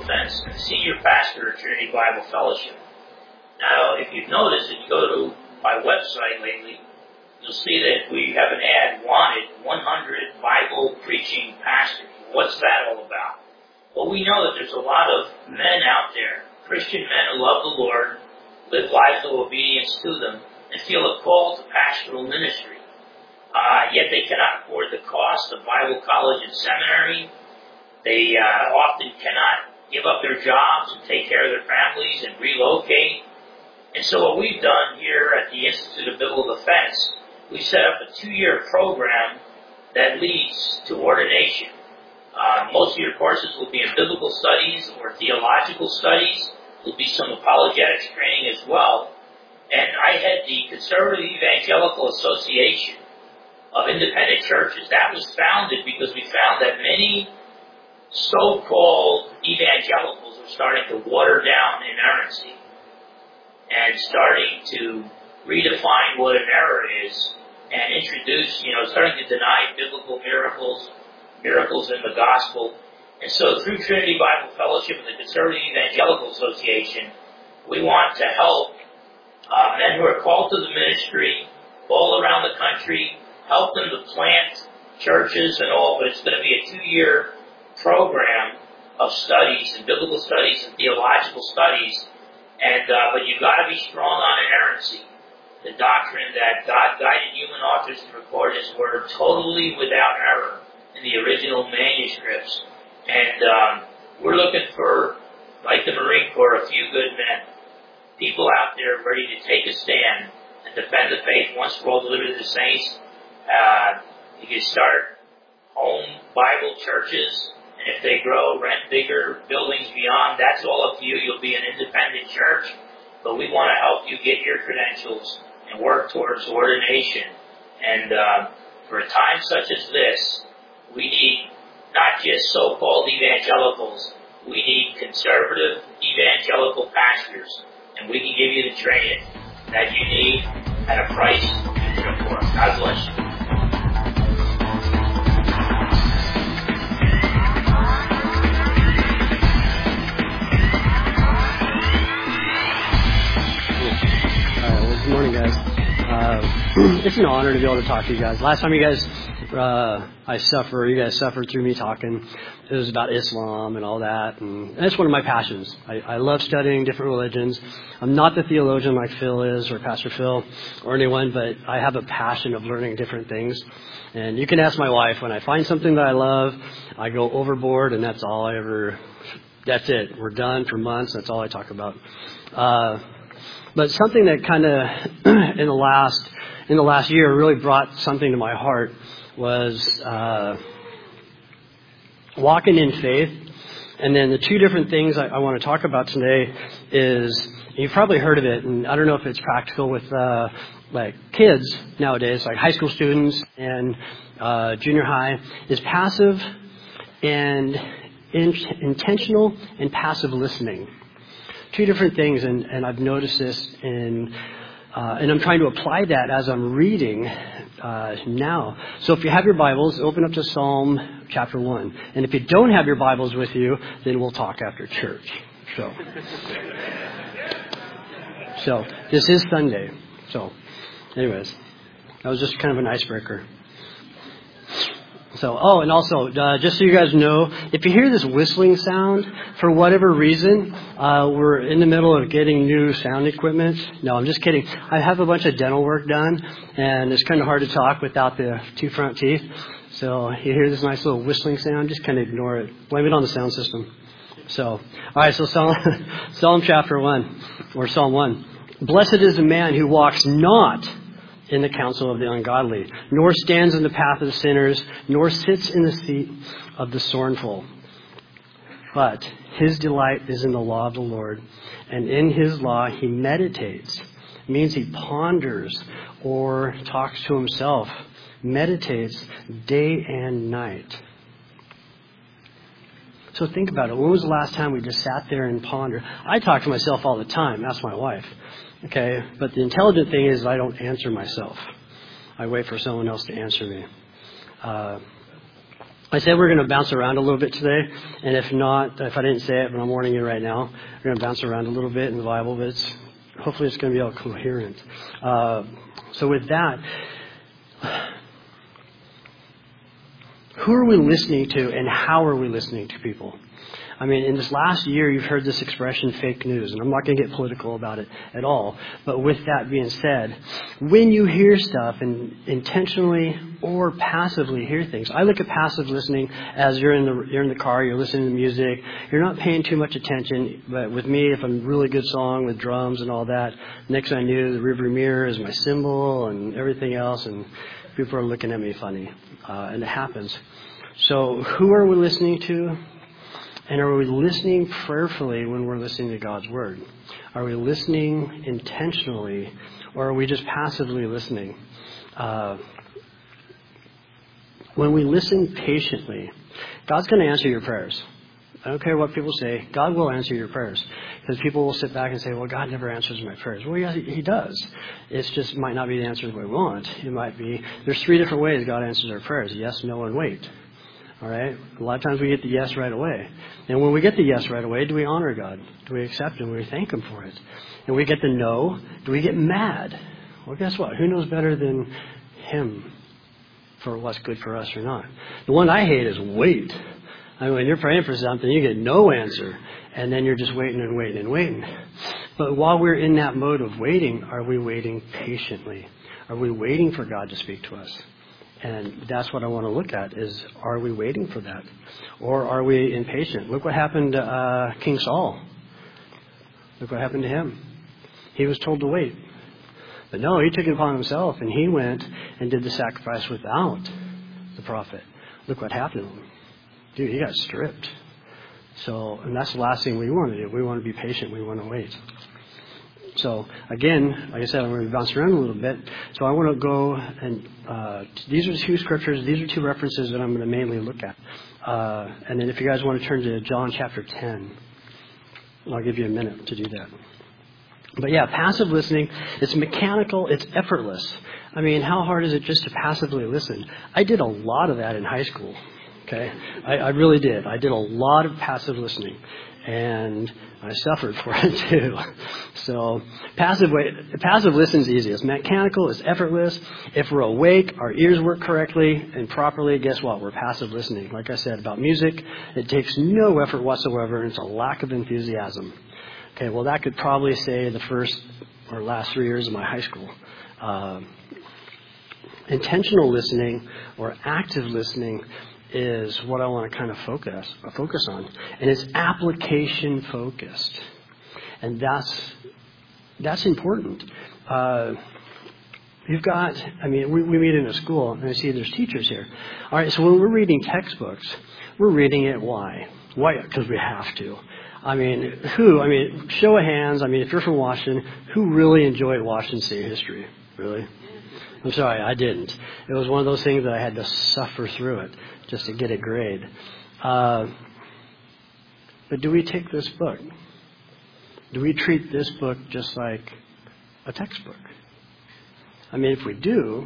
Defense and the senior pastor at Trinity Bible Fellowship. Now, if you've noticed, if you go to my website lately, you'll see that we have an ad wanted 100 Bible preaching pastors. What's that all about? Well, we know that there's a lot of men out there, Christian men who love the Lord, live lives of obedience to them, and feel a call to pastoral ministry. Yet they cannot afford the cost of Bible college and seminary. They often cannot give up their jobs and take care of their families and relocate. And so what we've done here at the Institute of Biblical Defense, we set up a 2-year program that leads to ordination. Most of your courses will be in biblical studies or theological studies. There will be some apologetics training as well. And I head the Conservative Evangelical Association of Independent Churches. That was founded because we found that many so-called evangelicals were starting to water down inerrancy and starting to redefine what an error is and introduce, starting to deny biblical miracles in the gospel. And so through Trinity Bible Fellowship and the Conservative Evangelical Association, we want to help men who are called to the ministry all around the country, help them to plant churches and all, but it's going to be a 2-year program of studies and biblical studies and theological studies. And but you've got to be strong on inerrancy. The doctrine that God guided human authors to record His Word totally without error in the original manuscripts. And we're looking for, like the Marine Corps, a few good men. People out there ready to take a stand and defend the faith once for all delivered to the saints. You can start home Bible churches, and if they grow, rent bigger buildings beyond. That's all up to you. You'll be an independent church. But we want to help you get your credentials and work towards ordination. And for a time such as this, we need not just so-called evangelicals. We need conservative evangelical pastors. And we can give you the training that you need at a price you can afford. God bless you. Good morning, guys. It's an honor to be able to talk to you guys. Last time you guys, you guys suffered through me talking. It was about Islam and all that, and that's one of my passions. I love studying different religions. I'm not the theologian like Phil is, or Pastor Phil, or anyone, but I have a passion of learning different things. And you can ask my wife, when I find something that I love, I go overboard, and that's it. We're done for months. That's all I talk about. But something that kind of in the last year really brought something to my heart was walking in faith. And then the two different things I want to talk about today is, you've probably heard of it, and I don't know if it's practical with like kids nowadays, like high school students and junior high, is passive and intentional and passive listening. Two different things, and I've noticed this and I'm trying to apply that as I'm reading now. So if you have your Bibles, open up to Psalm chapter 1. And if you don't have your Bibles with you, then we'll talk after church. So this is Sunday. So anyways, that was just kind of an icebreaker. So, and also, just so you guys know, if you hear this whistling sound, for whatever reason, we're in the middle of getting new sound equipment. No, I'm just kidding. I have a bunch of dental work done, and it's kind of hard to talk without the two front teeth. So, you hear this nice little whistling sound, just kind of ignore it. Blame it on the sound system. So, all right, so Psalm chapter 1, or Psalm 1. Blessed is the man who walks not in the counsel of the ungodly, nor stands in the path of the sinners, nor sits in the seat of the scornful. But his delight is in the law of the Lord, and in his law he meditates. It means he ponders or talks to himself, meditates day and night. So think about it. When was the last time we just sat there and pondered? I talk to myself all the time. That's my wife. Okay, but the intelligent thing is I don't answer myself. I wait for someone else to answer me. I said we're going to bounce around a little bit today, and if I didn't say it, but I'm warning you right now, we're going to bounce around a little bit in the Bible, but hopefully it's going to be all coherent. So with that, who are we listening to, and how are we listening to people? I mean, in this last year, you've heard this expression, fake news, and I'm not going to get political about it at all. But with that being said, when you hear stuff and intentionally or passively hear things, I look at passive listening as you're in the car, you're listening to music, you're not paying too much attention. But with me, if I'm a really good song with drums and all that, next thing I knew, the rearview mirror is my cymbal and everything else, and people are looking at me funny, and it happens. So who are we listening to? And are we listening prayerfully when we're listening to God's Word? Are we listening intentionally, or are we just passively listening? When we listen patiently, God's going to answer your prayers. I don't care what people say. God will answer your prayers. Because people will sit back and say, well, God never answers my prayers. Well, yes, He does. It's just might not be the answer we want. It might be, there's 3 different ways God answers our prayers. Yes, no, and wait. All right? A lot of times we get the yes right away. And when we get the yes right away, do we honor God? Do we accept Him? Do we thank Him for it? And we get the no, do we get mad? Well, guess what? Who knows better than Him for what's good for us or not? The one I hate is wait. I mean, when you're praying for something, you get no answer. And then you're just waiting and waiting and waiting. But while we're in that mode of waiting, are we waiting patiently? Are we waiting for God to speak to us? And that's what I want to look at is, are we waiting for that? Or are we impatient? Look what happened to King Saul. Look what happened to him. He was told to wait. But no, he took it upon himself, and he went and did the sacrifice without the prophet. Look what happened to him. Dude, he got stripped. So, and that's the last thing we want to do. We want to be patient. We want to wait. So, again, like I said, I'm going to bounce around a little bit. So I want to go and these are 2 scriptures. These are 2 references that I'm going to mainly look at. And then if you guys want to turn to John chapter 10, I'll give you a minute to do that. But yeah, passive listening, it's mechanical, it's effortless. I mean, how hard is it just to passively listen? I did a lot of that in high school. Okay, I really did. I did a lot of passive listening, and I suffered for it too. So passive listening is easy. It's mechanical. It's effortless. If we're awake, our ears work correctly and properly, guess what? We're passive listening. Like I said about music, it takes no effort whatsoever, and it's a lack of enthusiasm. Okay, well, that could probably say the first or last 3 years of my high school. Intentional listening or active listening is what I want to kind of focus on. And it's application focused. And that's important. We meet in a school, and I see there's teachers here. All right, so when we're reading textbooks, we're reading it why? Why? Because we have to. Show of hands, if you're from Washington, who really enjoyed Washington State history? Really? I'm sorry, I didn't. It was one of those things that I had to suffer through it just to get a grade. But do we take this book? Do we treat this book just like a textbook? If we do,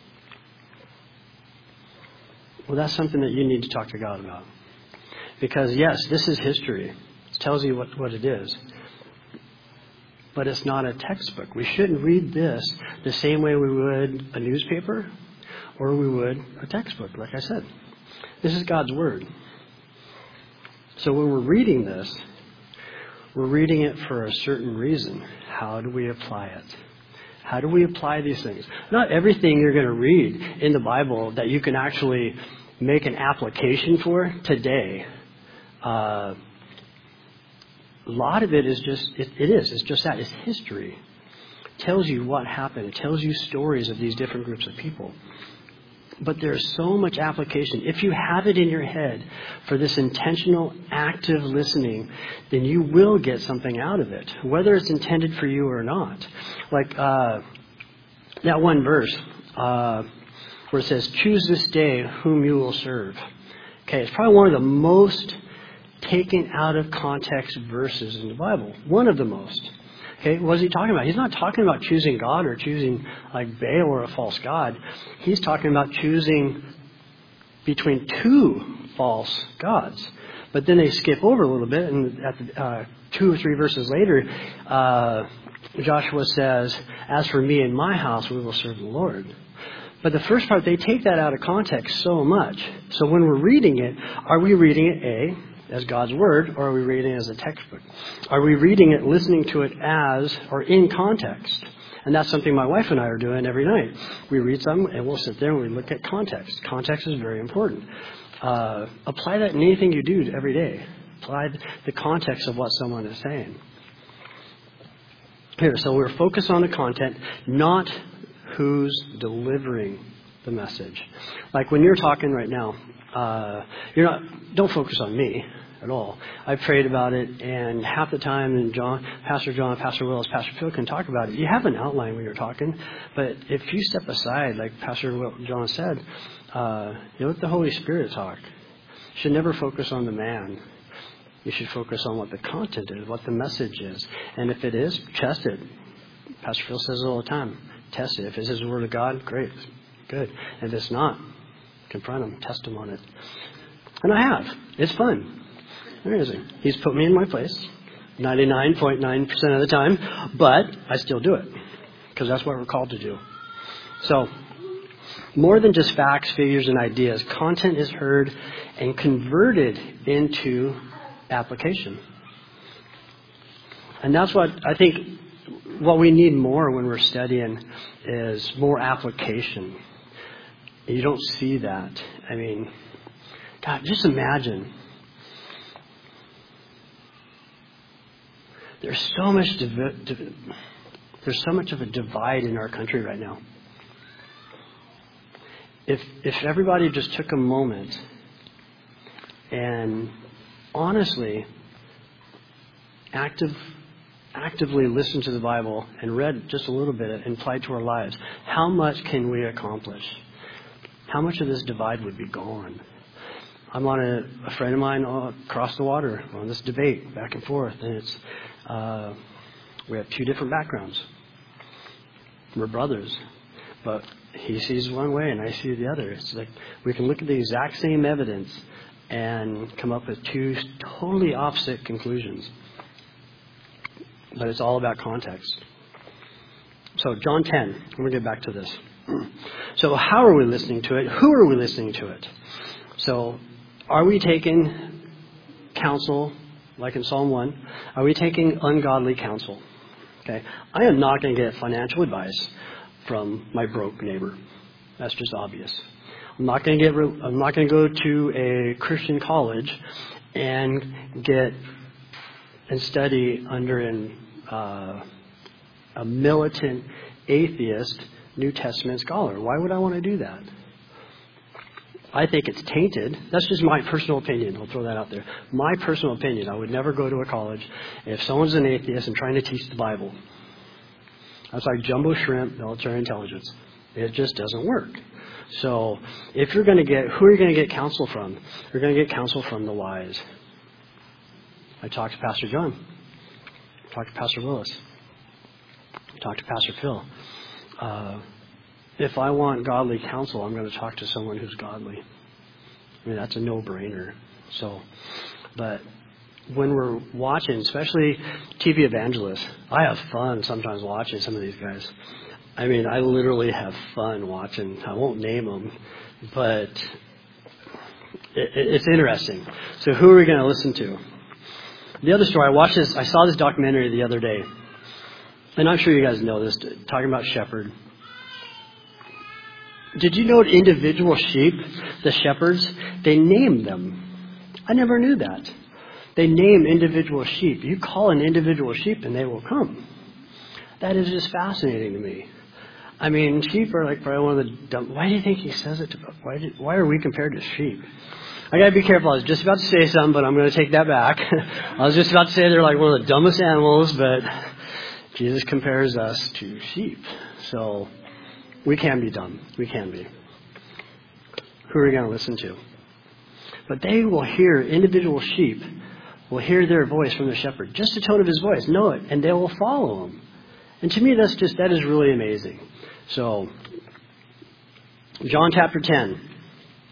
well, that's something that you need to talk to God about. Because, yes, this is history. It tells you what it is. But it's not a textbook. We shouldn't read this the same way we would a newspaper or we would a textbook, like I said. This is God's Word. So when we're reading this, we're reading it for a certain reason. How do we apply it? How do we apply these things? Not everything you're going to read in the Bible that you can actually make an application for today. A lot of it is just, it's just that. It's history. It tells you what happened. It tells you stories of these different groups of people. But there's so much application. If you have it in your head for this intentional, active listening, then you will get something out of it, whether it's intended for you or not. Like that one verse where it says, "Choose this day whom you will serve." Okay, it's probably one of the most taken out of context verses in the Bible. One of the most. Okay, what is he talking about? He's not talking about choosing God or choosing like Baal or a false god. He's talking about choosing between two false gods. But then they skip over a little bit, and at the, 2 or 3 verses later, Joshua says, "As for me and my house, we will serve the Lord." But the first part, they take that out of context so much. So when we're reading it, are we reading it, A, as God's Word, or are we reading it as a textbook? Are we reading it, listening to it as, or in context? And that's something my wife and I are doing every night. We read something, and we'll sit there and we look at context. Context is very important. Apply that in anything you do every day. Apply the context of what someone is saying. Here, so we're focused on the content, not who's delivering the message. Like when you're talking right now, don't focus on me at all. I've prayed about it, and half the time, and Pastor John, Pastor Willis, Pastor Phil can talk about it. You have an outline when you're talking, but if you step aside, like Pastor John said, let the Holy Spirit talk. You should never focus on the man. You should focus on what the content is, what the message is. And if it is, test it. Pastor Phil says it all the time. Test it. If it's His Word of God, great. Good. And if it's not, confront Him. Test Him on it. And I have. It's fun. Amazing. He's put me in my place 99.9% of the time, but I still do it because that's what we're called to do. So, more than just facts, figures, and ideas, content is heard and converted into application. And that's what I think what we need more when we're studying is more application. You don't see that. I mean, God, just imagine. There's so much of a divide in our country right now. If everybody just took a moment and honestly actively listened to the Bible and read just a little bit and applied to our lives, how much can we accomplish? How much of this divide would be gone? I'm on a friend of mine across the water on this debate back and forth, and it's we have 2 different backgrounds. We're brothers, but he sees one way and I see the other. It's like we can look at the exact same evidence and come up with 2 totally opposite conclusions. But it's all about context. So John 10, I'm going to get back to this. So how are we listening to it? Who are we listening to it? So are we taking counsel, like in Psalm 1? Are we taking ungodly counsel? Okay, I am not going to get financial advice from my broke neighbor. That's just obvious. I'm not going to go to a Christian college and study under a militant atheist New Testament scholar. Why would I want to do that? I think it's tainted. That's just my personal opinion. I'll throw that out there. My personal opinion. I would never go to a college if someone's an atheist and trying to teach the Bible. That's like jumbo shrimp, military intelligence. It just doesn't work. So if you're going to who are you going to get counsel from? You're going to get counsel from the wise. I talked to Pastor John. I talked to Pastor Willis. I talked to Pastor Phil. If I want godly counsel, I'm going to talk to someone who's godly. I mean, that's a no-brainer. So, but when we're watching, especially TV evangelists, I have fun sometimes watching some of these guys. I mean, I literally have fun watching. I won't name them, but it's interesting. So who are we going to listen to? The other story, I saw this documentary the other day, and I'm sure you guys know this, talking about shepherd. Did you know individual sheep, the shepherds, they name them? I never knew that. They name individual sheep. You call an individual sheep and they will come. That is just fascinating to me. I mean, sheep are like probably one of the dumb. Why do you think he says it? Why are we compared to sheep? I gotta be careful. I was just about to say something, but I'm going to take that back. I was just about to say they're like one of the dumbest animals, but Jesus compares us to sheep. So we can be dumb. We can be. Who are we going to listen to? But they will hear, individual sheep will hear their voice from the shepherd. Just the tone of his voice. Know it. And they will follow him. And to me, that is really amazing. So, John chapter 10.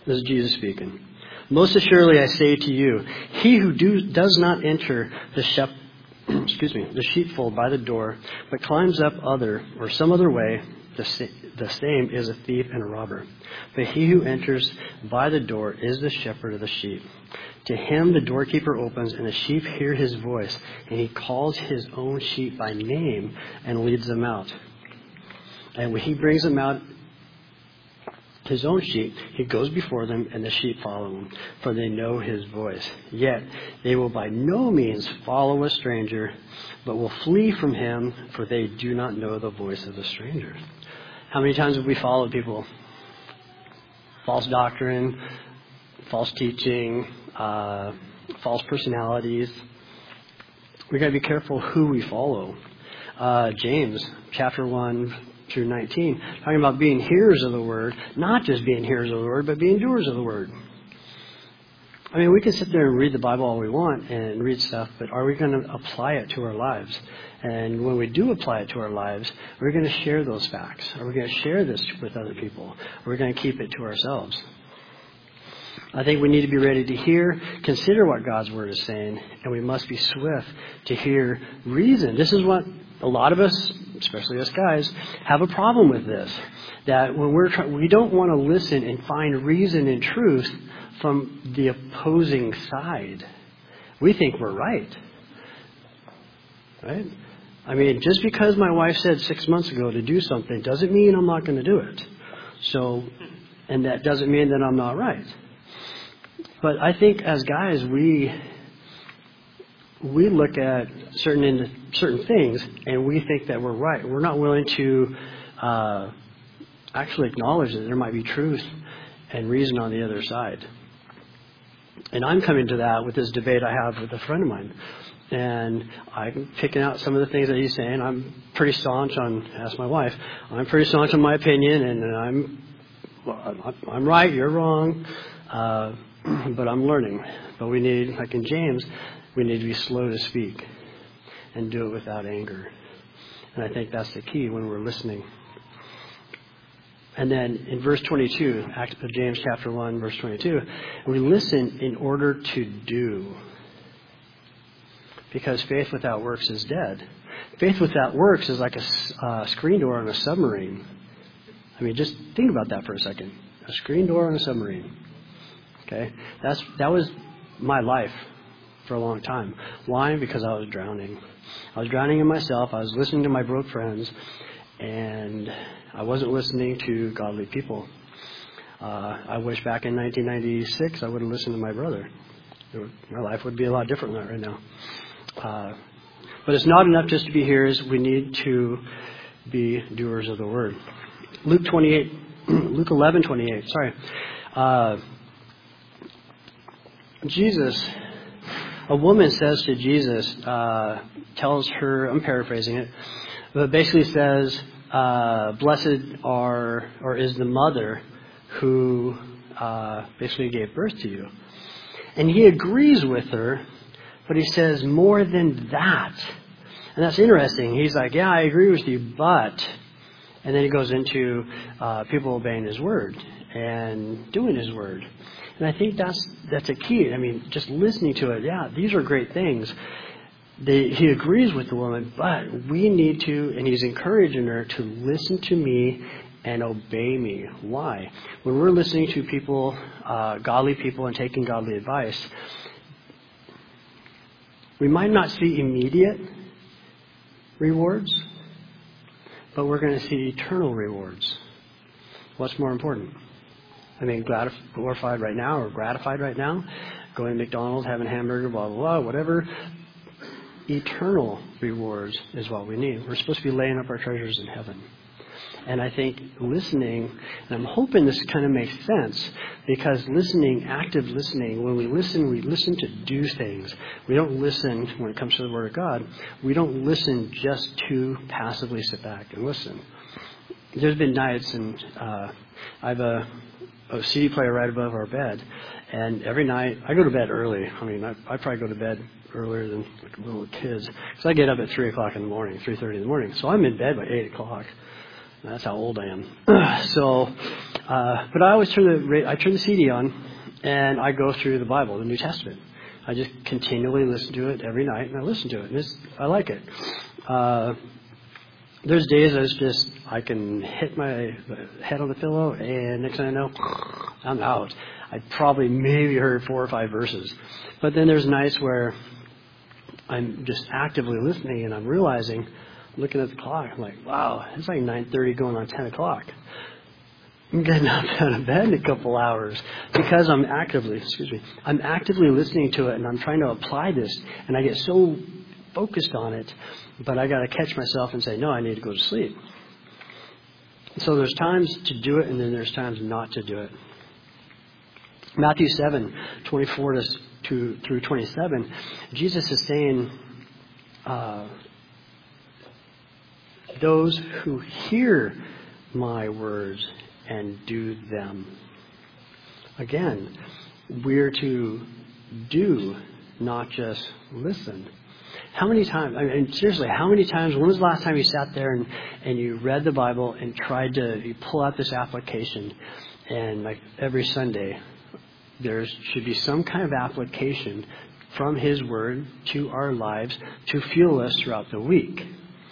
This is Jesus speaking. Most assuredly I say to you, he who does not enter the sheepfold by the door, but climbs up some other way, the same is a thief and a robber. But he who enters by the door is the shepherd of the sheep. To him the doorkeeper opens, and the sheep hear his voice, and he calls his own sheep by name and leads them out. And when he brings them out, his own sheep, he goes before them, and the sheep follow him, for they know his voice. Yet they will by no means follow a stranger, but will flee from him, for they do not know the voice of the stranger. How many times have we followed people? False doctrine, false teaching, false personalities. We've got to be careful who we follow. James chapter 1 through 19, talking about being hearers of the word, not just being hearers of the word, but being doers of the word. I mean, we can sit there and read the Bible all we want and read stuff, but are we going to apply it to our lives? And when we do apply it to our lives, we're going to share those facts. Are we going to share this with other people? Or are we going to keep it to ourselves? I think we need to be ready to hear, consider what God's word is saying, and we must be swift to hear reason. This is what a lot of us, especially us guys, have a problem with this. That when we don't want to listen and find reason and truth from the opposing side. We think we're right. Right? I mean, just because my wife said 6 months ago to do something doesn't mean I'm not going to do it. So, and that doesn't mean that I'm not right. But I think as guys, we look at certain things and we think that we're right. We're not willing to actually acknowledge that there might be truth and reason on the other side. And I'm coming to that with this debate I have with a friend of mine. And I'm picking out some of the things that he's saying. I'm pretty staunch on, ask my wife, I'm pretty staunch on my opinion, and I'm right, you're wrong. But I'm learning. But we need, like in James, we need to be slow to speak and do it without anger. And I think that's the key when we're listening. And then in verse 22, James chapter 1, verse 22, we listen in order to do. Because faith without works is dead. Faith without works is like a screen door on a submarine. I mean, just think about that for a second. A screen door on a submarine. Okay? That was my life for a long time. Why? Because I was drowning. I was drowning in myself. I was listening to my broke friends. And I wasn't listening to godly people. I wish back in 1996 I would have listened to my brother. My life would be a lot different than that right now. But it's not enough just to be hearers. We need to be doers of the word. Luke 11:28. Sorry. A woman says to Jesus, tells her, I'm paraphrasing it, but basically says, blessed is the mother who basically gave birth to you. And he agrees with her, but he says more than that. And that's interesting. He's like, yeah, I agree with you, but... And then he goes into people obeying his word and doing his word. And I think that's a key. I mean, just listening to it, yeah, these are great things. He agrees with the woman, but we need to, and he's encouraging her to listen to me and obey me. Why? When we're listening to people, godly people, and taking godly advice, we might not see immediate rewards, but we're going to see eternal rewards. What's more important? I mean, glorified right now or gratified right now, going to McDonald's, having a hamburger, blah, blah, blah, whatever. Eternal rewards is what we need. We're supposed to be laying up our treasures in heaven. And I think listening, and I'm hoping this kind of makes sense, because listening, active listening, when we listen to do things. We don't listen, when it comes to the Word of God, we don't listen just to passively sit back and listen. There's been nights, and I have a CD player right above our bed, and every night, I go to bed early. I mean, I probably go to bed earlier than little kids, because I get up at 3 o'clock in the morning, 3:30 in the morning, so I'm in bed by 8 o'clock. That's how old I am. So But I always turn the CD on, and I go through the Bible, the New Testament. I just continually listen to it every night, and I listen to it, and I like it. There's days I can hit my head on the pillow, and next thing I know, I'm out. I probably maybe heard 4 or 5 verses. But then there's nights where I'm just actively listening, and I'm realizing, looking at the clock, I'm like, wow, it's like 9:30 going on 10 o'clock. I'm getting up out of bed in a couple hours because I'm actively listening to it, and I'm trying to apply this, and I get so focused on it, but I got to catch myself and say, no, I need to go to sleep. So there's times to do it, and then there's times not to do it. Matthew 7:24 through 27, Jesus is saying, those who hear my words and do them. Again, we're to do, not just listen. How many times, seriously, when was the last time you sat there and you read the Bible and tried you pull out this application, and like every Sunday, there should be some kind of application from His Word to our lives to fuel us throughout the week.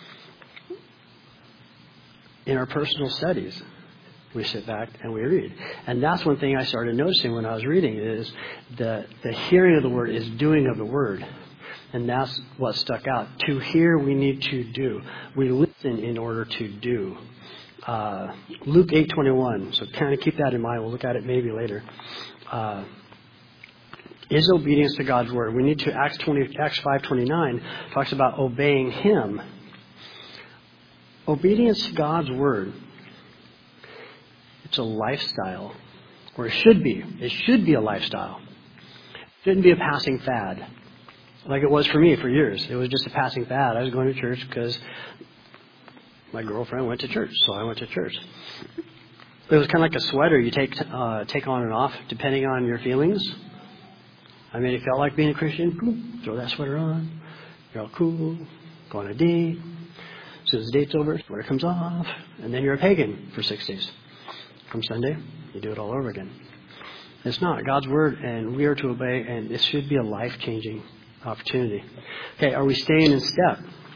In our personal studies, we sit back and we read. And that's one thing I started noticing when I was reading is the hearing of the Word is doing of the Word. And that's what stuck out. To hear, we need to do. We listen in order to do. Luke 8:21. So kind of keep that in mind. We'll look at it maybe later. Is obedience to God's Word. We need to, Acts 5:29 talks about obeying Him. Obedience to God's Word. It's a lifestyle. Or it should be. It should be a lifestyle. It shouldn't be a passing fad. Like it was for me for years. It was just a passing fad. I was going to church because my girlfriend went to church, so I went to church. It was kind of like a sweater you take on and off depending on your feelings. I mean, it felt like being a Christian. Boom, throw that sweater on. You're all cool. Go on a date. As soon as the date's over, sweater comes off. And then you're a pagan for 6 days. Come Sunday, you do it all over again. It's not. God's Word, and we are to obey, and it should be a life-changing opportunity. Okay, are we staying in step?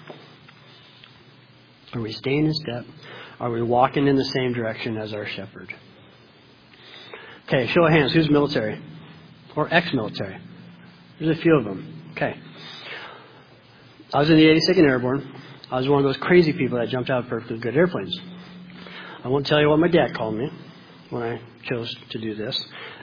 Are we staying in step? Are we walking in the same direction as our shepherd? Okay, show of hands. Who's military? Or ex-military? There's a few of them. Okay. I was in the 82nd Airborne. I was one of those crazy people that jumped out of perfectly good airplanes. I won't tell you what my dad called me when I chose to do this.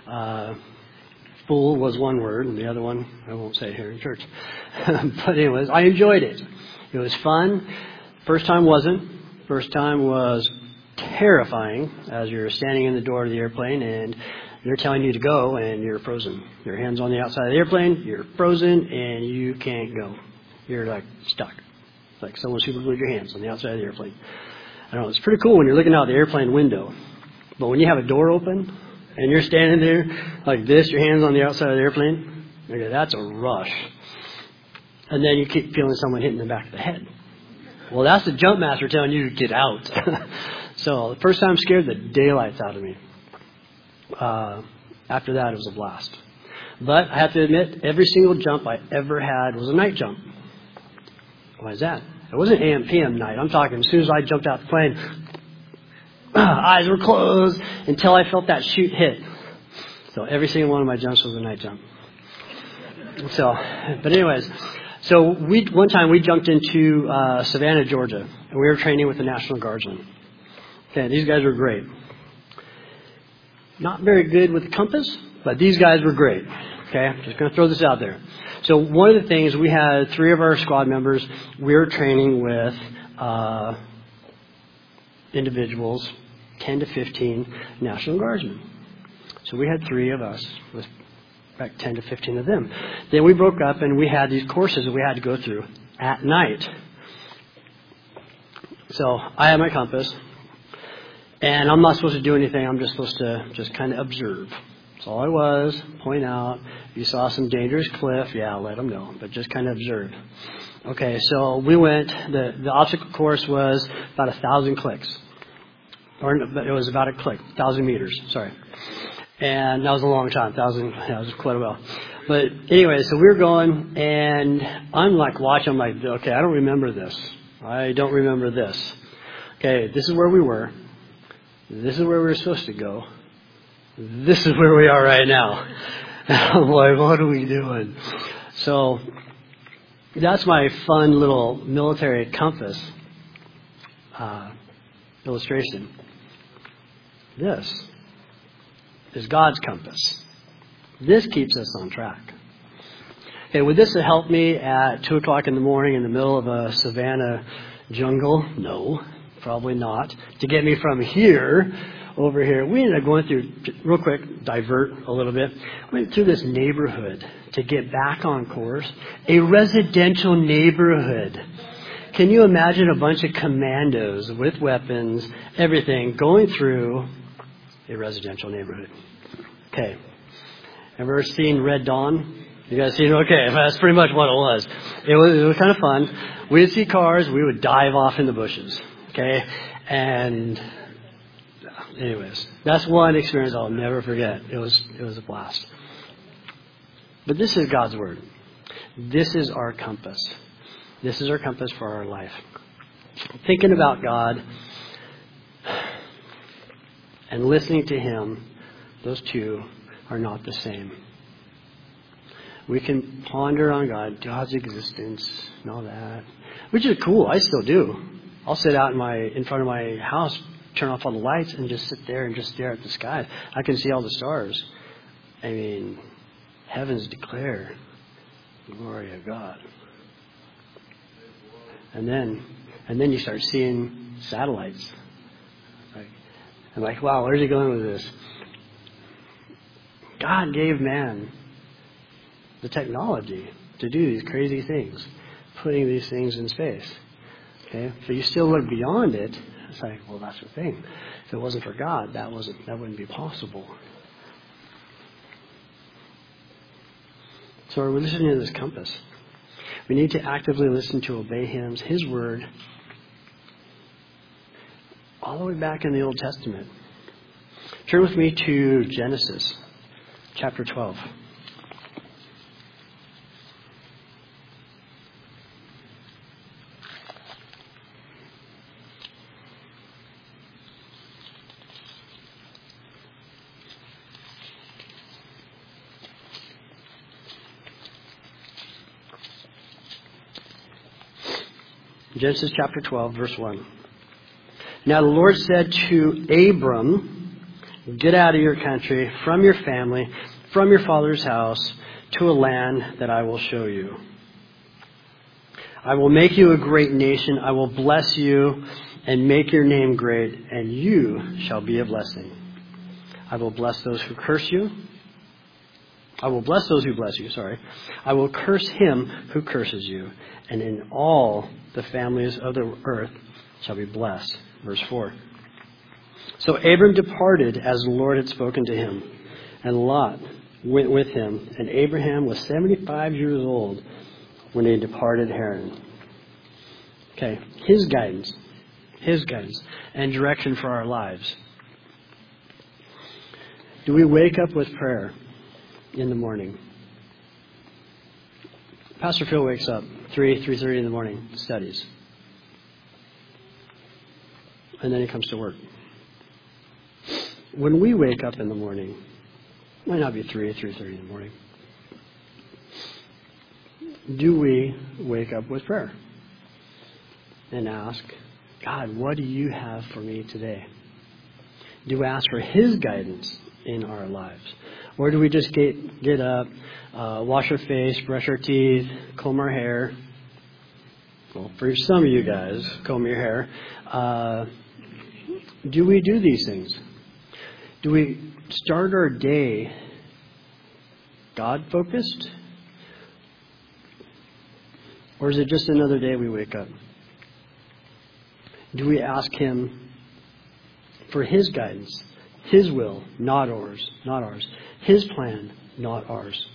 Fool was one word, and the other one I won't say here in church. But anyways, I enjoyed it. It was fun. First time wasn't. First time was terrifying as you're standing in the door of the airplane and they're telling you to go and you're frozen. Your hand's on the outside of the airplane, you're frozen, and you can't go. You're like stuck. It's like someone super glued your hands on the outside of the airplane. I don't know, it's pretty cool when you're looking out the airplane window. But when you have a door open and you're standing there like this, your hands on the outside of the airplane, okay, that's a rush. And then you keep feeling someone hitting the back of the head. Well, that's the jump master telling you to get out. So the first time scared the daylights out of me. After that, it was a blast. But I have to admit, every single jump I ever had was a night jump. Why is that? It wasn't AM, PM night. I'm talking as soon as I jumped out the plane, eyes were closed until I felt that chute hit. So every single one of my jumps was a night jump. So, but anyways, so one time we jumped into Savannah, Georgia, and we were training with the National Guardsmen. Okay, these guys were great. Not very good with the compass, but these guys were great. Okay, I'm just going to throw this out there. So one of the things, we had 3 of our squad members, we were training with individuals, 10 to 15 National Guardsmen. So we had 3 of us with like 10 to 15 of them. Then we broke up and we had these courses that we had to go through at night. So I had my compass, and I'm not supposed to do anything. I'm just supposed to just kind of observe. That's all I was. Point out. If you saw some dangerous cliff, yeah, let them know. But just kind of observe. Okay, so we went. The obstacle course was about 1,000 clicks. But it was about a click, 1,000 meters, sorry. And that was a long time, 1,000, that was quite a while. But anyway, so we were going, and I'm like watching, I'm like, okay, I don't remember this. I don't remember this. Okay, this is where we were. This is where we were supposed to go. This is where we are right now. I'm like, what are we doing? So that's my fun little military compass illustration. This is God's compass. This keeps us on track. Okay, would this have helped me at 2 o'clock in the morning in the middle of a savannah jungle? No, probably not. To get me from here over here, we ended up going through, real quick, divert a little bit, went through this neighborhood to get back on course. A residential neighborhood. Can you imagine a bunch of commandos with weapons, everything, going through a residential neighborhood? Okay. Ever seen Red Dawn? You guys seen it? Okay, that's pretty much what it was. It was kind of fun. We'd see cars, we would dive off in the bushes. Okay? And anyways, that's one experience I'll never forget. It was a blast. But this is God's Word. This is our compass. This is our compass for our life. Thinking about God and listening to Him, those two are not the same. We can ponder on God's existence and all that, which is cool. I still do. I'll sit out in front of my house, turn off all the lights, and just sit there and just stare at the sky. I can see all the stars. I mean, heavens declare the glory of God. And then you start seeing satellites. I'm like, wow, where's he going with this? God gave man the technology to do these crazy things, putting these things in space. Okay, but you still look beyond it. It's like, well, that's the thing. If it wasn't for God, that wouldn't be possible. So we're listening to this compass. We need to actively listen to obey His Word, all the way back in the Old Testament. Turn with me to Genesis, chapter 12. Genesis chapter 12, verse 1. Now the Lord said to Abram, get out of your country, from your family, from your father's house, to a land that I will show you. I will make you a great nation. I will bless you and make your name great, and you shall be a blessing. I will bless those who curse you. I will bless those who bless you, I will curse him who curses you, and in all the families of the earth shall be blessed. Verse 4. So Abram departed as the Lord had spoken to him, and Lot went with him, and Abraham was 75 years old when they departed Haran. Okay, his guidance and direction for our lives. Do we wake up with prayer in the morning? Pastor Phil wakes up 3:30 in the morning, studies. And then he comes to work. When we wake up in the morning, it might not be 3:30 in the morning. Do we wake up with prayer and ask, God, what do you have for me today? Do we ask for His guidance in our lives? Or do we just get up, wash our face, brush our teeth, comb our hair? Well, for some of you guys, comb your hair. Do we do these things? Do we start our day God-focused? Or is it just another day we wake up? Do we ask Him for His guidance, His will, not ours, His plan, not ours?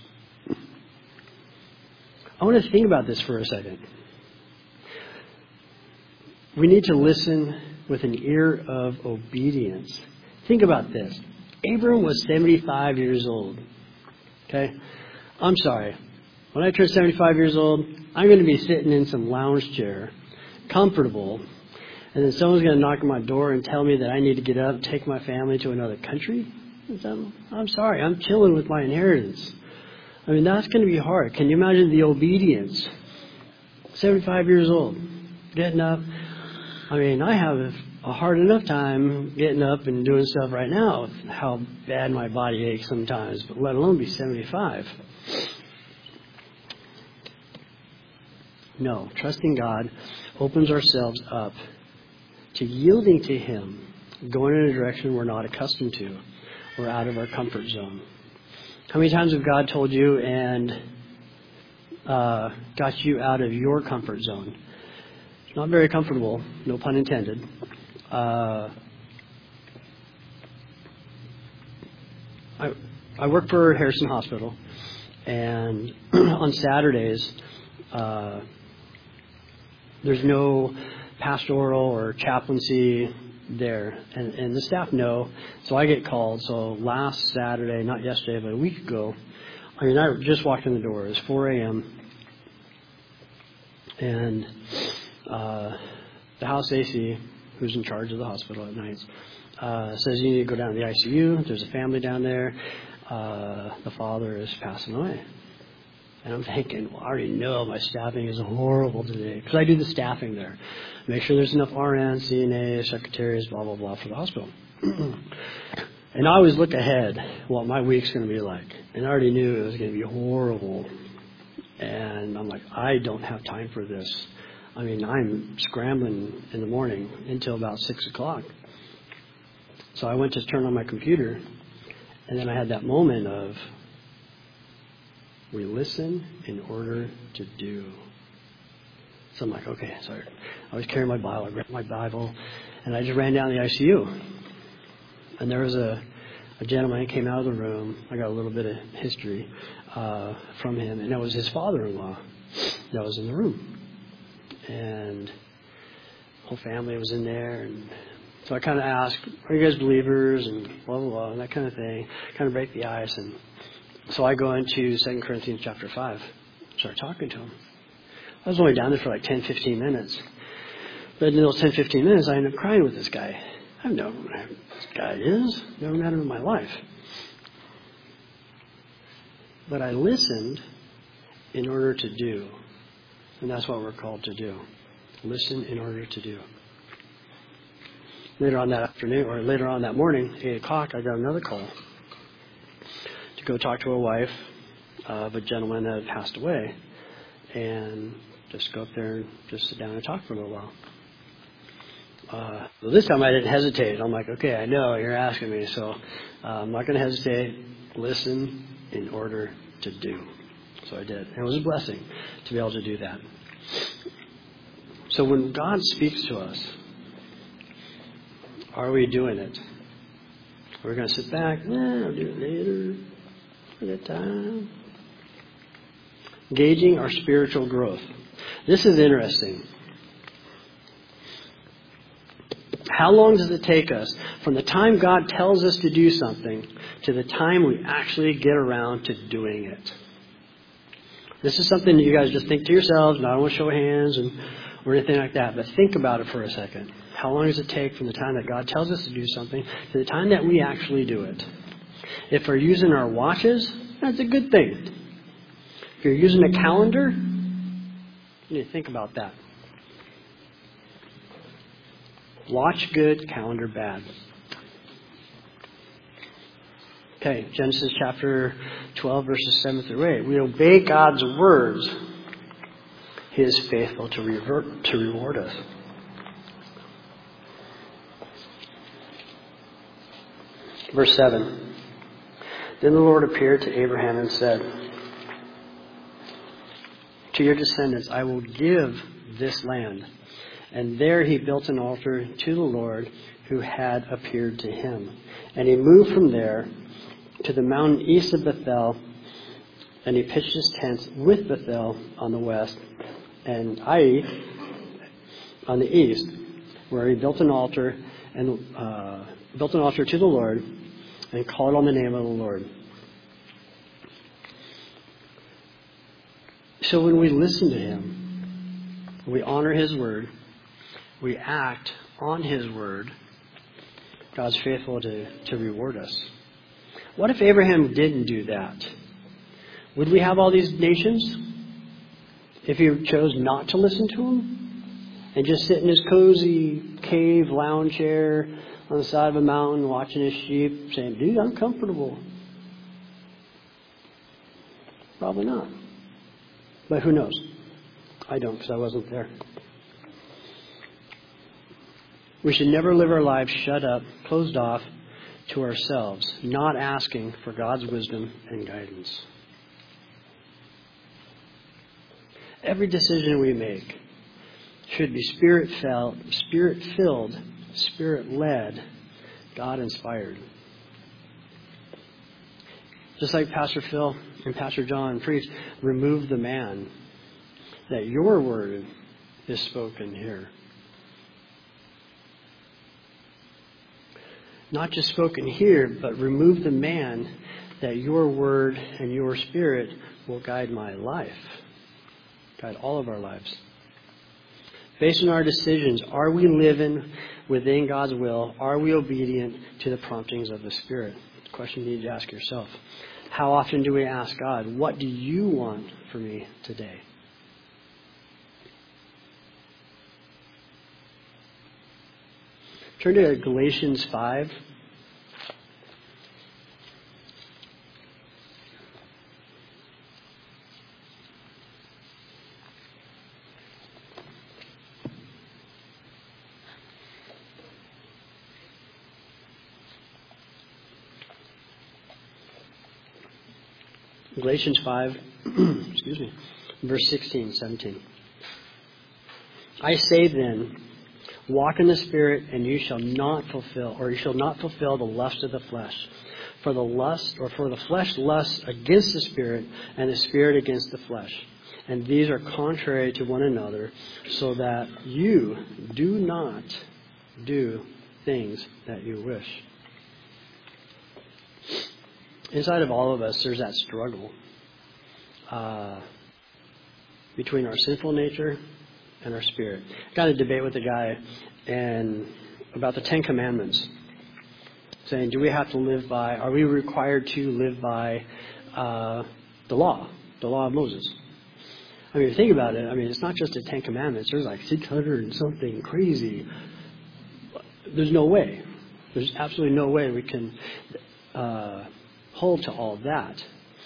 I want to think about this for a second. We need to listen with an ear of obedience. Think about this. Abram was 75 years old. Okay? I'm sorry. When I turn 75 years old, I'm going to be sitting in some lounge chair, comfortable, and then someone's going to knock on my door and tell me that I need to get up and take my family to another country? I'm sorry. I'm chilling with my inheritance. I mean, that's going to be hard. Can you imagine the obedience? 75 years old, getting up. I mean, I have a hard enough time getting up and doing stuff right now, how bad my body aches sometimes, but let alone be 75. No, trusting God opens ourselves up to yielding to Him, going in a direction we're not accustomed to. We're out of our comfort zone. How many times have God told you and got you out of your comfort zone? It's not very comfortable, no pun intended. I work for Harrison Hospital, and on Saturdays, there's no pastoral or chaplaincy there, and the staff know, so I get called. So last Saturday, not yesterday, but a week ago, I mean, I just walked in the door. It was 4 a.m., and the house AC, who's in charge of the hospital at nights, says you need to go down to the ICU. There's a family down there. The father is passing away. And I'm thinking, well, I already know my staffing is horrible today, because I do the staffing there. Make sure there's enough RNs, CNAs, secretaries, blah, blah, blah for the hospital. And I always look ahead what my week's going to be like. And I already knew it was going to be horrible. And I'm like, I don't have time for this. I mean, I'm scrambling in the morning until about 6 o'clock. So I went to turn on my computer, and then I had that moment of, we listen in order to do. So I'm like, okay, so I was carrying my Bible. I grabbed my Bible, and I just ran down the ICU. And there was a gentleman who came out of the room. I got a little bit of history from him, and that was his father-in-law that was in the room. And the whole family was in there, and so I kind of asked, are you guys believers, and blah, blah, blah, and that kind of thing, kind of break the ice. And so I go into 2 Corinthians chapter 5, start talking to him. I was only down there for like 10, 15 minutes. But in those 10, 15 minutes, I ended up crying with this guy. I don't know who this guy is. Never met him in my life. But I listened in order to do. And that's what we're called to do. Listen in order to do. Later on that afternoon, or later on that morning, 8 o'clock, I got another call to go talk to a wife of a gentleman that had passed away, and just go up there and just sit down and talk for a little while. Well, this time I didn't hesitate. I'm like, okay, I know you're asking me, so I'm not going to hesitate. Listen in order to do. So I did. And it was a blessing to be able to do that. So when God speaks to us, are we doing it? We're going to sit back. I'll do it later. For the time. Gauging our spiritual growth. This is interesting. How long does it take us from the time God tells us to do something to the time we actually get around to doing it? This is something that you guys just think to yourselves, and I don't want to show hands or anything like that, but think about it for a second. How long does it take from the time that God tells us to do something to the time that we actually do it? If we're using our watches, that's a good thing. If you're using a calendar, you need to think about that. Watch good, calendar bad. Okay, Genesis chapter 12, verses 7 through 8. We obey God's words. He is faithful to reward us. Verse 7. Then the Lord appeared to Abraham and said, to your descendants I will give this land. And there he built an altar to the Lord who had appeared to him. And he moved from there to the mountain east of Bethel, and he pitched his tents with Bethel on the west and Ai on the east. where he built an altar to the Lord and called on the name of the Lord. So when we listen to him, we honor his word, we act on his word, God's faithful to reward us. What if Abraham didn't do that? Would we have all these nations if he chose not to listen to him and just sit in his cozy cave lounge chair on the side of a mountain watching his sheep saying, dude, I'm comfortable? Probably not. But who knows? I don't, because I wasn't there. We should never live our lives shut up, closed off to ourselves, not asking for God's wisdom and guidance. Every decision we make should be spirit-filled, spirit-led, God-inspired. Just like Pastor Phil and Pastor John preached, remove the man, that your word is spoken here. Not just spoken here, but remove the man, that your word and your spirit will guide my life, guide all of our lives. Based on our decisions, are we living within God's will? Are we obedient to the promptings of the Spirit? The question you need to ask yourself. How often do we ask God, what do you want for me today? Turn to Galatians 5. Galatians 5, verse 16, 17. I say then, walk in the Spirit, and you shall not fulfill the lust of the flesh. For the flesh lusts against the Spirit, and the Spirit against the flesh. And these are contrary to one another, so that you do not do things that you wish. Inside of all of us, there's that struggle between our sinful nature and our spirit. I got a debate with a guy about the Ten Commandments, saying, do we have to live by, are we required to live by the law of Moses? I mean, think about it. I mean, it's not just the Ten Commandments. There's like 600 and something crazy. There's no way. There's absolutely no way we can hold to all of that.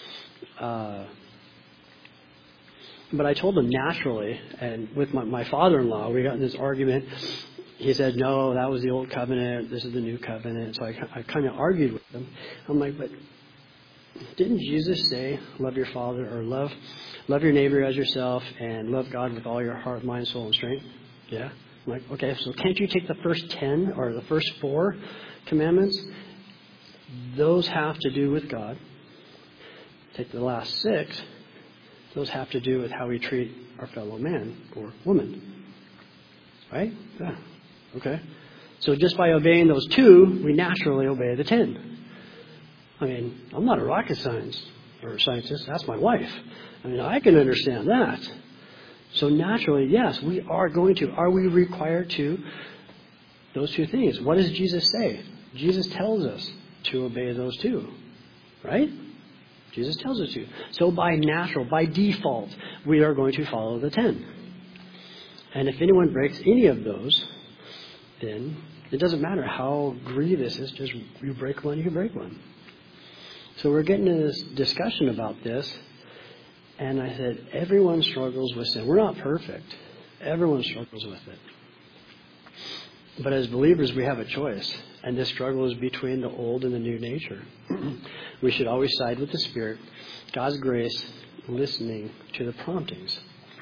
But I told him naturally, and with my father-in-law, we got in this argument. He said, no, that was the old covenant. This is the new covenant. So I kind of argued with him. I'm like, but didn't Jesus say, love your father, or love your neighbor as yourself, and love God with all your heart, mind, soul, and strength? Yeah. I'm like, okay, so can't you take the first 10 or the first 4 commandments? Those have to do with God. Take the last 6. Those have to do with how we treat our fellow man or woman. Right? Yeah. Okay. So just by obeying those 2, we naturally obey the 10. I mean, I'm not a rocket scientist. That's my wife. I mean, I can understand that. So naturally, yes, we are going to. Are we required to? Those 2 things. What does Jesus say? Jesus tells us to obey those 2. Right? Jesus tells us to. So by default, we are going to follow the 10. And if anyone breaks any of those, then it doesn't matter how grievous it's just you break one, you break one. So we're getting into this discussion about this, and I said, everyone struggles with sin. We're not perfect. Everyone struggles with it. But as believers, we have a choice, and this struggle is between the old and the new nature. We should always side with the Spirit, God's grace, listening to the promptings,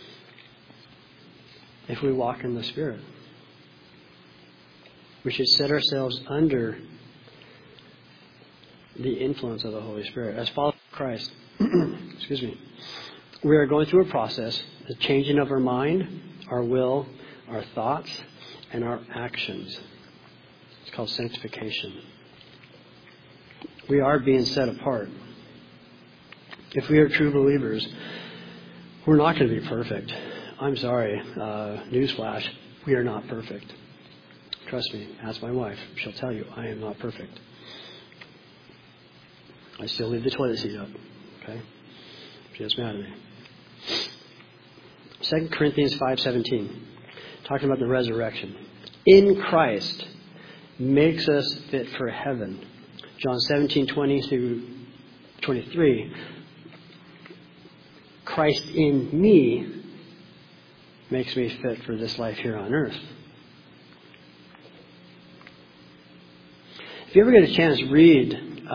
if we walk in the Spirit. We should set ourselves under the influence of the Holy Spirit. As followers of Christ, we are going through a process, the changing of our mind, our will, our thoughts, and our actions. It's called sanctification. We are being set apart. If we are true believers, we're not going to be perfect. I'm sorry. Newsflash, we are not perfect. Trust me, ask my wife. She'll tell you, I am not perfect. I still leave the toilet seat up. Okay? She gets mad at me. 2 Corinthians 5:17, talking about the resurrection. In Christ makes us fit for heaven. John 17:20 through 23. Christ in me makes me fit for this life here on earth. If you ever get a chance, read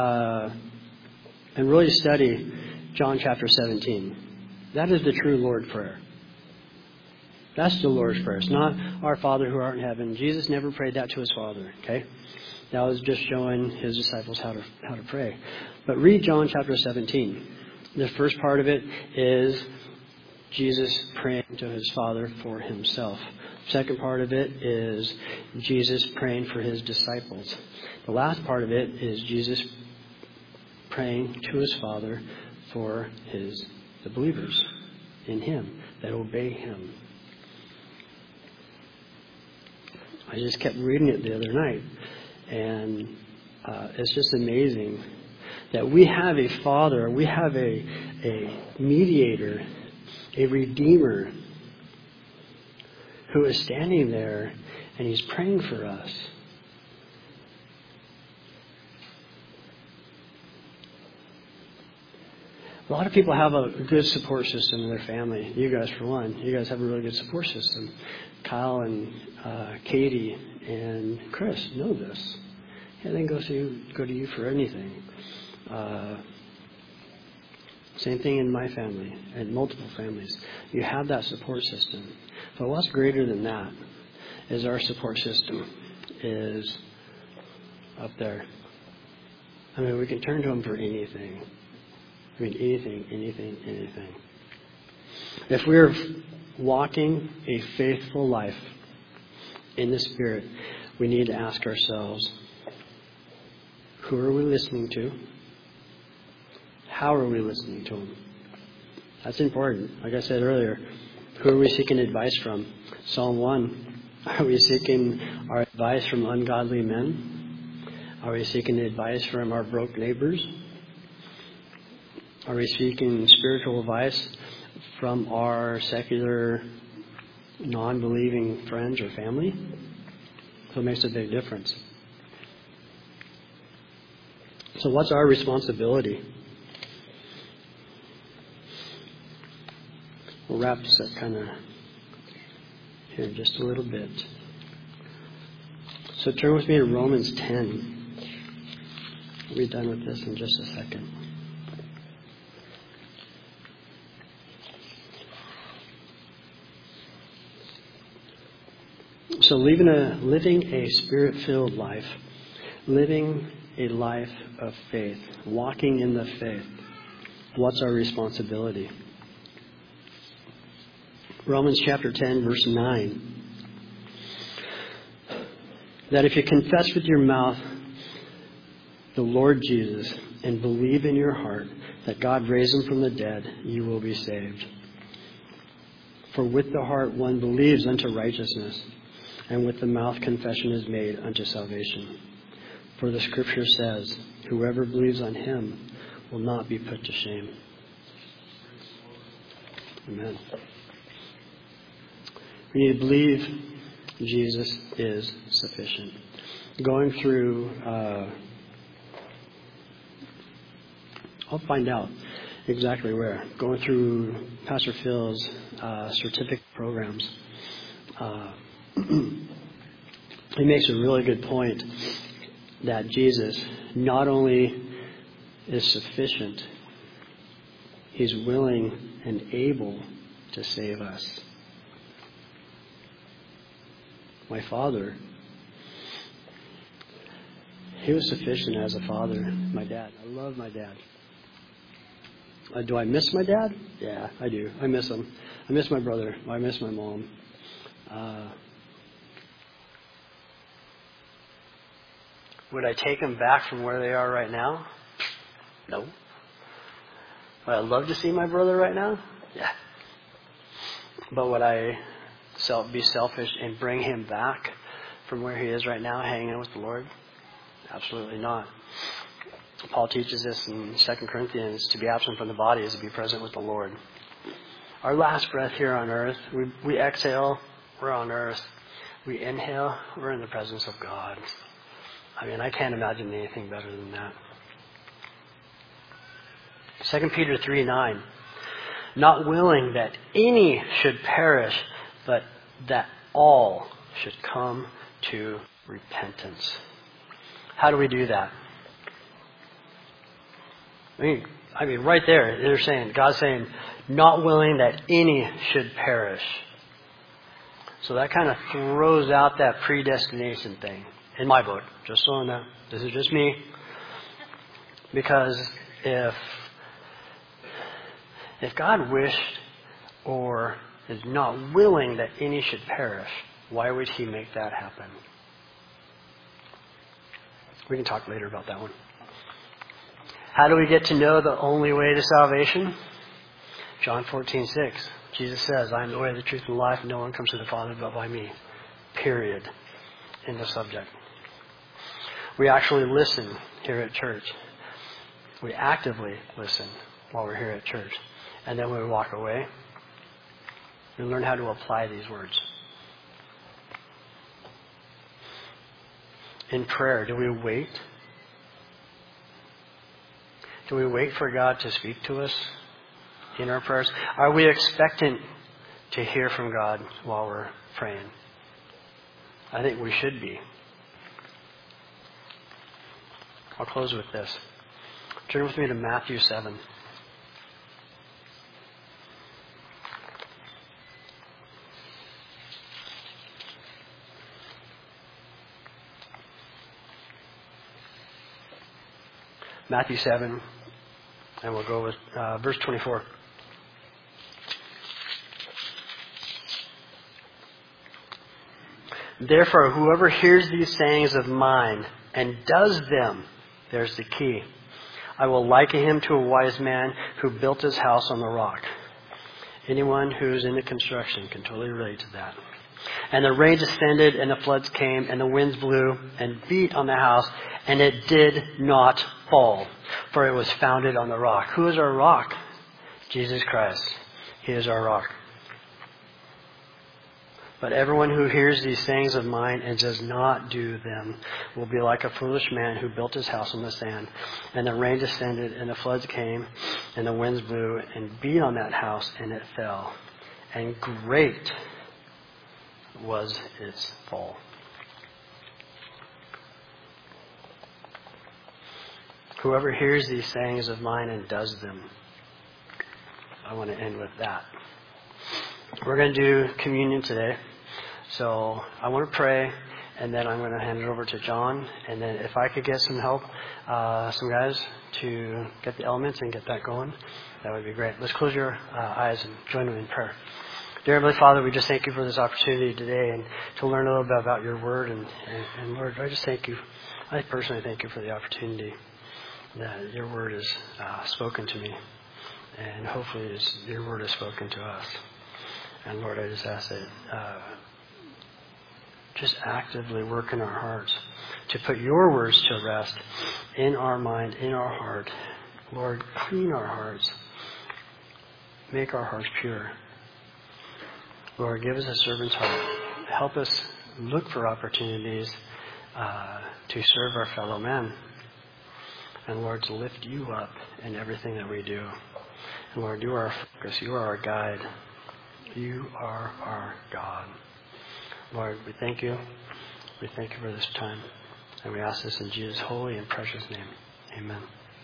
and really study John chapter 17. That is the true Lord's Prayer. That's the Lord's Prayer. It's not our Father who art in heaven. Jesus never prayed that to his Father. Okay, that was just showing his disciples how to pray. But read John chapter 17. The first part of it is Jesus praying to his Father for himself. Second part of it is Jesus praying for his disciples. The last part of it is Jesus praying to his Father for the believers in him that obey him. I just kept reading it the other night, and it's just amazing that we have a Father, we have a mediator, a Redeemer who is standing there and he's praying for us. A lot of people have a good support system in their family. You guys, for one, you guys have a really good support system. Kyle and Katie and Chris know this. Yeah, they can go to you for anything. Same thing in my family and multiple families. You have that support system. But what's greater than that is our support system is up there. I mean, we can turn to him for anything. I mean, anything. If we're walking a faithful life in the Spirit, we need to ask ourselves, who are we listening to? How are we listening to him? That's important. Like I said earlier, who are we seeking advice from? Psalm 1. Are we seeking our advice from ungodly men? Are we seeking advice from our broke neighbors? Are we seeking spiritual advice from our secular, non-believing friends or family? So it makes a big difference. So what's our responsibility? We'll wrap this up kind of here in just a little bit. So turn with me to Romans 10. We'll be done with this in just a second. So living a Spirit-filled life, living a life of faith, walking in the faith, what's our responsibility? Romans chapter 10, verse 9. That if you confess with your mouth the Lord Jesus and believe in your heart that God raised him from the dead, you will be saved. For with the heart one believes unto righteousness, and with the mouth confession is made unto salvation. For the Scripture says, whoever believes on him will not be put to shame. Amen. We need to believe Jesus is sufficient. Going through, I'll find out exactly where. Going through Pastor Phil's certificate programs. He makes a really good point that Jesus not only is sufficient, he's willing and able to save us. My father, he was sufficient as a father. My dad, I love my dad. Do I miss my dad? Yeah, I do. I miss him. I miss my brother. I miss my mom. Would I take them back from where they are right now? No. Would I love to see my brother right now? Yeah. But would I be selfish and bring him back from where he is right now, hanging out with the Lord? Absolutely not. Paul teaches this in 2 Corinthians, to be absent from the body is to be present with the Lord. Our last breath here on earth, we exhale, we're on earth. We inhale, we're in the presence of God. I mean, I can't imagine anything better than that. 2 Peter 3:9, not willing that any should perish, but that all should come to repentance. How do we do that? I mean, right there, they're saying, God's saying, not willing that any should perish. So that kind of throws out that predestination thing, in my book. Just so you know, this is just me. Because if God wished or is not willing that any should perish, why would He make that happen? We can talk later about that one. How do we get to know the only way to salvation? John 14:6. Jesus says, I am the way, the truth, and the life. No one comes to the Father but by me. Period. End of subject. We actually listen here at church. We actively listen while we're here at church. And then when we walk away, we learn how to apply these words. In prayer, do we wait? Do we wait for God to speak to us in our prayers? Are we expectant to hear from God while we're praying? I think we should be. I'll close with this. Turn with me to Matthew 7. Matthew 7, and we'll go with verse 24. Therefore, whoever hears these sayings of mine and does them, there's the key. I will liken him to a wise man who built his house on the rock. Anyone who's into construction can totally relate to that. And the rain descended, and the floods came, and the winds blew and beat on the house, and it did not fall, for it was founded on the rock. Who is our rock? Jesus Christ. He is our rock. But everyone who hears these sayings of mine and does not do them will be like a foolish man who built his house on the sand. And the rain descended, and the floods came, and the winds blew and beat on that house, and it fell. And great was its fall. Whoever hears these sayings of mine and does them. I want to end with that. We're going to do communion today. So I want to pray, and then I'm going to hand it over to John. And then if I could get some help, some guys, to get the elements and get that going, that would be great. Let's close your eyes and join me in prayer. Dear Heavenly Father, we just thank you for this opportunity today and to learn a little bit about your word. And Lord, I just thank you. I personally thank you for the opportunity that your word is spoken to me. And hopefully your word is spoken to us. And Lord, I just ask that just actively work in our hearts to put your words to rest in our mind, in our heart. Lord, clean our hearts. Make our hearts pure. Lord, give us a servant's heart. Help us look for opportunities to serve our fellow men. And Lord, to lift you up in everything that we do. And Lord, you are our focus. You are our guide. You are our God. Lord, we thank you. We thank you for this time. And we ask this in Jesus' holy and precious name. Amen.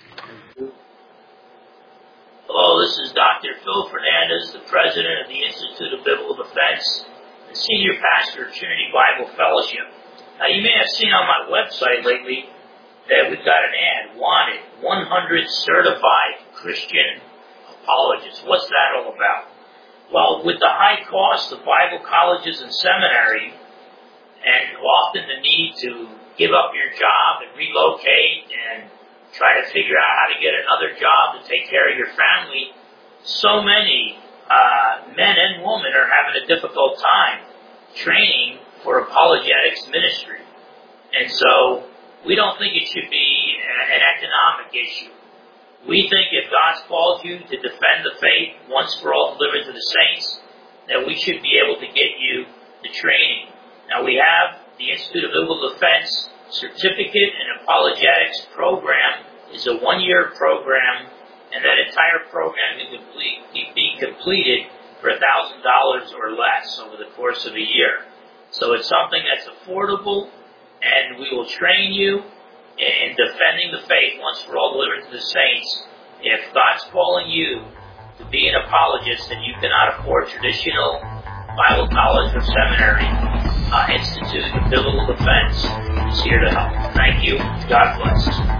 Hello, this is Dr. Phil Fernandez, the president of the Institute of Biblical Defense and senior pastor of Trinity Bible Fellowship. Now, you may have seen on my website lately that we've got an ad, wanted, 100 certified Christian apologists. What's that all about? Well, with the high cost of Bible colleges and seminary, and often the need to give up your job and relocate and try to figure out how to get another job to take care of your family. So many men and women are having a difficult time training for apologetics ministry. And so we don't think it should be an economic issue. We think if God's called you to defend the faith once for all delivered to the saints, that we should be able to get you the training. Now we have the Institute of Biblical Defense Certificate and Apologetics program. Is a 1-year program, and that entire program can be completed for $1,000 or less over the course of a year. So it's something that's affordable, and we will train you in defending the faith once for all delivered to the saints. If God's calling you to be an apologist and you cannot afford traditional Bible college or seminary, Institute of Biblical Defense is here to help. Thank you. God bless.